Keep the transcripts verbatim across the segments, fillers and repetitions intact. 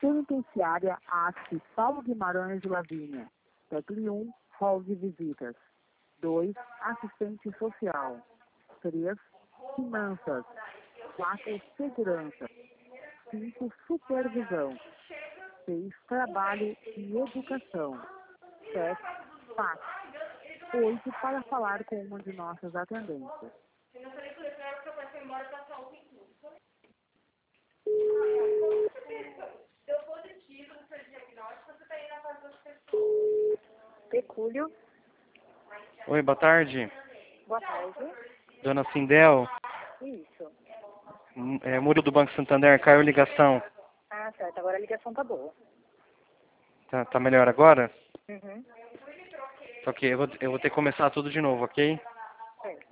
Penitenciária Aspe Paulo Guimarães de Lavínia. Tecle um, hall de visitas. dois, assistente social. três, finanças. quatro, segurança. cinco, supervisão. seis, trabalho e educação. sete, paz. oito, para falar com uma de nossas atendentes. Pecúlio. Oi, boa tarde. Boa tarde. Dona Sindel, Isso. hum, é, Muro do Banco Santander, caiu a ligação. Ah, certo. Agora a ligação tá boa. Tá, tá melhor agora? Uhum. Tá ok, eu vou, eu vou ter que começar tudo de novo, ok? Certo.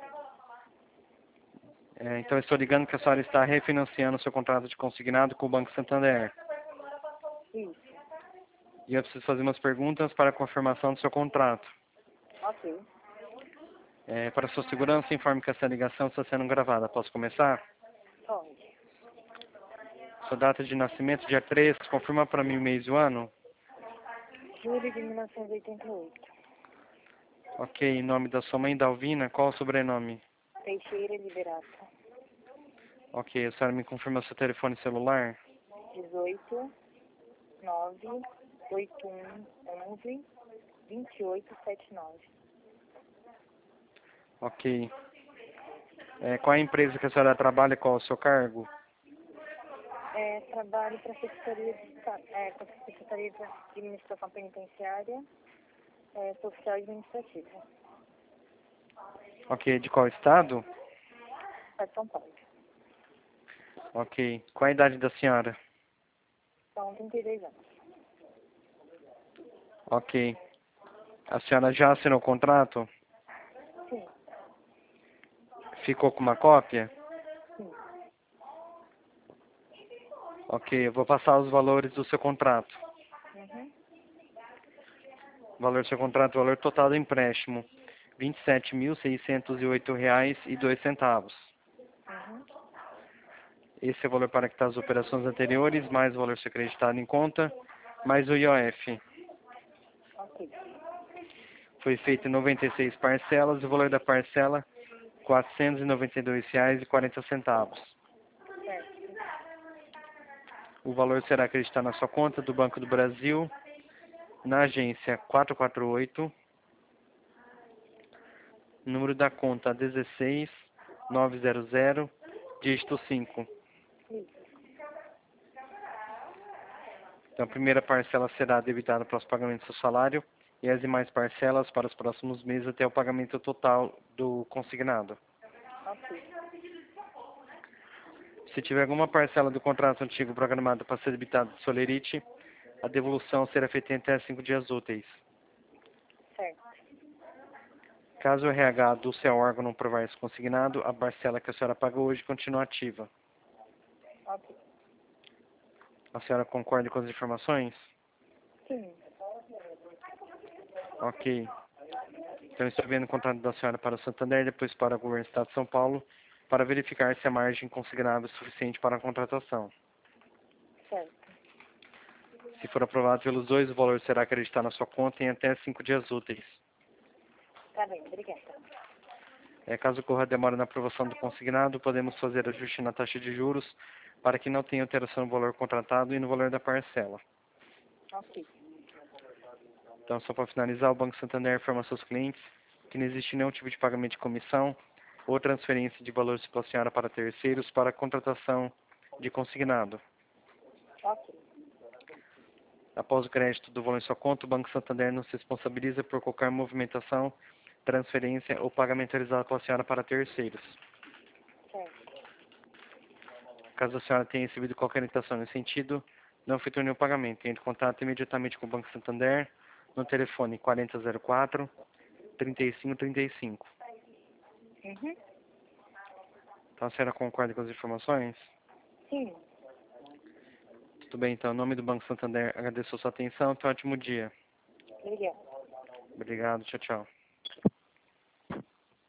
É, então eu estou ligando que a senhora está refinanciando o seu contrato de consignado com o Banco Santander. Isso. E eu preciso fazer umas perguntas para a confirmação do seu contrato. Ok. É, para sua segurança, informe que essa ligação está sendo gravada. Posso começar? Pode. Sua data de nascimento, dia três, confirma para mim o mês e o ano? Julho de mil novecentos e oitenta e oito. Ok, nome da sua mãe, Dalvina, qual o sobrenome? Teixeira Liberato. Ok, a senhora me confirma seu telefone celular? dezoito, nove, oito um, onze, vinte e oito, setenta e nove. Ok. É, qual é a empresa que a senhora trabalha, qual é o seu cargo? É, trabalho para a Secretaria de Esta- é, pra Secretaria de Administração Penitenciária, é, sou oficial administrativa. Ok, de qual estado? É de São Paulo. Ok. Qual a idade da senhora? São trinta e dois anos. Ok. A senhora já assinou o contrato? Sim, Ficou com uma cópia? sim. Ok, eu vou passar os valores do seu contrato. Uhum. O valor do seu contrato, o valor total do empréstimo, vinte e sete mil seiscentos e oito reais e dois centavos. Uhum. Esse é o valor para quitar as operações anteriores, mais o valor ser acreditado em conta, mais o I O F. Ok. Foi feito em noventa e seis parcelas, o valor da parcela, quatrocentos e noventa e dois reais e quarenta centavos. Certo. O valor será acreditado na sua conta do Banco do Brasil, na agência quatrocentos e quarenta e oito, número da conta dezesseis mil novecentos, dígito cinco. Isso. Então, a primeira parcela será debitada para os pagamentos do seu salário e as demais parcelas para os próximos meses até o pagamento total do consignado. Ok. Se tiver alguma parcela do contrato antigo programada para ser debitada do Solerite, a devolução será feita em até cinco dias úteis. Certo. Caso o R H do seu órgão não provar esse consignado, a parcela que a senhora paga hoje continua ativa. Ok. A senhora concorda com as informações? Sim. Ok. Então, estou vendo o contrato da senhora para o Santander, depois para o governo do Estado de São Paulo, para verificar se a margem consignável é suficiente para a contratação. Certo. Se for aprovado pelos dois, o valor será acreditado na sua conta em até cinco dias úteis. Tá bem, obrigada. É, caso ocorra demora na aprovação do consignado, podemos fazer ajuste na taxa de juros para que não tenha alteração no valor contratado e no valor da parcela. Ok. Então, só para finalizar, o Banco Santander informa aos seus clientes que não existe nenhum tipo de pagamento de comissão ou transferência de valores pela senhora para terceiros para a contratação de consignado. Ok. Após o crédito do valor em sua conta, o Banco Santander não se responsabiliza por qualquer movimentação, transferência ou pagamento realizado pela senhora para terceiros. Certo. Caso a senhora tenha recebido qualquer orientação nesse sentido, não efetue nenhum pagamento. Entre em contato imediatamente com o Banco Santander no telefone quarenta zero quatro, trinta e cinco trinta e cinco. Uhum. Então a senhora concorda com as informações? Sim. Tudo bem, então, em nome do Banco Santander, agradeço a sua atenção. Tenha um ótimo dia. Obrigada. Obrigado, tchau, tchau.